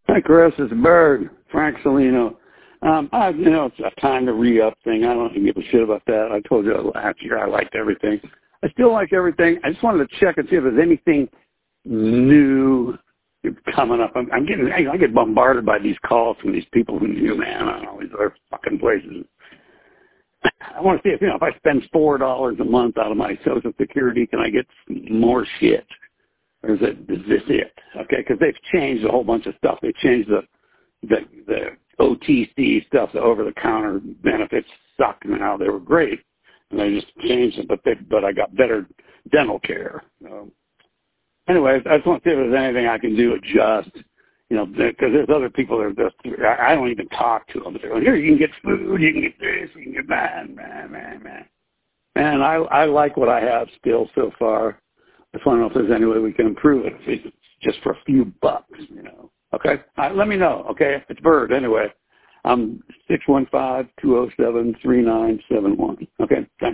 Hi, Chris. It's Bird, Frank Salino. It's a time to re-up thing. I don't even give a shit about that. I told you last year I liked everything. I still like everything. I just wanted to check and see if there's anything new coming up. I get bombarded by these calls from these people who knew, man, on all these other fucking places. I want to see if I spend $4 a month out of my Social Security, can I get more shit? Or is this it? Okay, because they've changed a whole bunch of stuff. They changed the OTC stuff, the over-the-counter benefits sucked, and now they were great, and they just changed it. But I got better dental care. Anyway, I just want to see if there's anything I can do adjust. Because there's other people that are just, I don't even talk to them. But they're like, here, you can get food, you can get this, you can get that, man. And I like what I have still so far. I just want to know if there's any way we can improve it, if it's just for a few bucks, Okay? Let me know, okay? It's Bird, anyway. I'm 615-207-3971. Okay? Thanks.